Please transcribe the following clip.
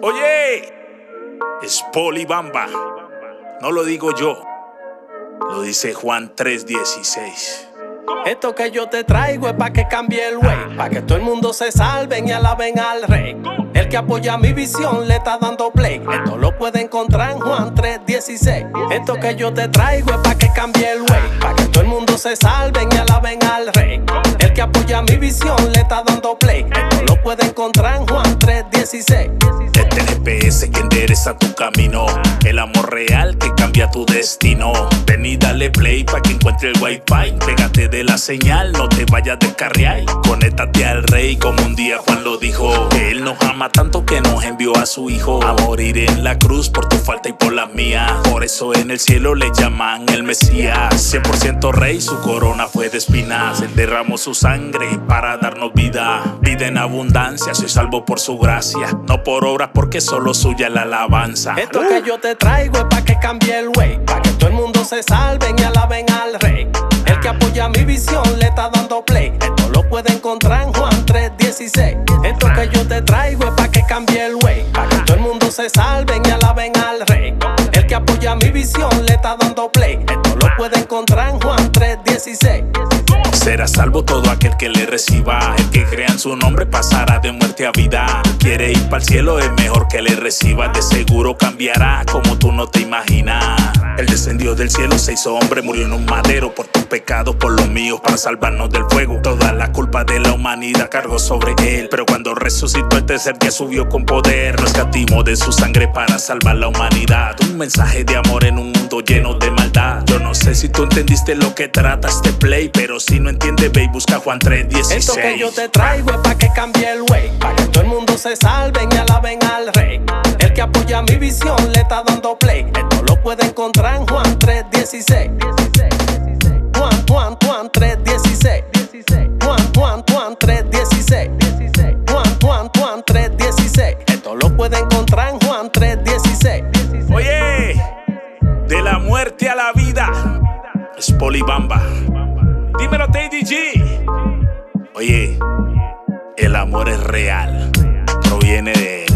Oye, es Polibamba. No lo digo yo, lo dice Juan 3:16. Esto que yo te traigo es pa' que cambie el way, pa' que todo el mundo se salven y alaben al rey. El que apoya mi visión le está dando play. Esto lo puede encontrar en Juan 3:16. Esto que yo te traigo es pa' que cambie el way, pa' que todo el mundo se salven y alaben al rey. El que apoya mi visión le está dando play. Esto lo puede encontrar en Juan 3:16. Este GPS que endereza tu camino, el amor real que cambia tu destino. Ven y dale play pa' que encuentre el wifi. Pégate de la señal, no te vayas de carrear. Conéctate al rey como un día Juan lo dijo, que él nos ama tanto que nos envió a su hijo a morir en la cruz por tu falta y por la mía. Por eso en el cielo le llaman el Mesías. 100% rey, su corona fue de espinas. Él derramó su sangre para darnos vida, vida en abundancia. Soy salvo por su gracia, no por obras, porque solo suya la alabanza. Esto que yo te traigo es pa' que cambie el way, pa' que todo el mundo se salven y alaben al rey. El que apoya mi visión le está dando play. Esto lo puede encontrar en Juan 3:16. Esto que yo te traigo es pa' que cambie el way, pa' que todo el mundo se salven y alaben al rey. El que apoya mi visión le está dando play. Esto lo puede encontrar en Juan 3:16. Será salvo todo aquel que le reciba. El que crea en su nombre pasará de muerte a vida. Quiere ir para el cielo, es mejor que le reciba. De seguro cambiará como tú no te imaginas. Él descendió del cielo, se hizo hombre, murió en un madero por tus pecados, por los míos, para salvarnos del fuego. Toda la culpa de la humanidad cargó sobre él, pero cuando resucitó el tercer día subió con poder. Nos escatimó de su sangre para salvar la humanidad. Un mensaje de amor en un mundo lleno de maldad. Yo no sé si tú entendiste lo que trata este play, pero si no entiendes, ve y busca Juan 3:16. Esto que yo te traigo es pa' que cambie el way, pa' que todo el mundo se salven y alaben al rey. El que apoya mi visión le está dando play. Esto lo puede encontrar en Juan 3:16. Juan 3:16. Juan 3:16. Juan 3:16. Esto lo puede encontrar en Juan 3:16. Oye, de la muerte a la vida, es Polibamba. Dímelo, TDG. Oye, el amor es real, proviene de él.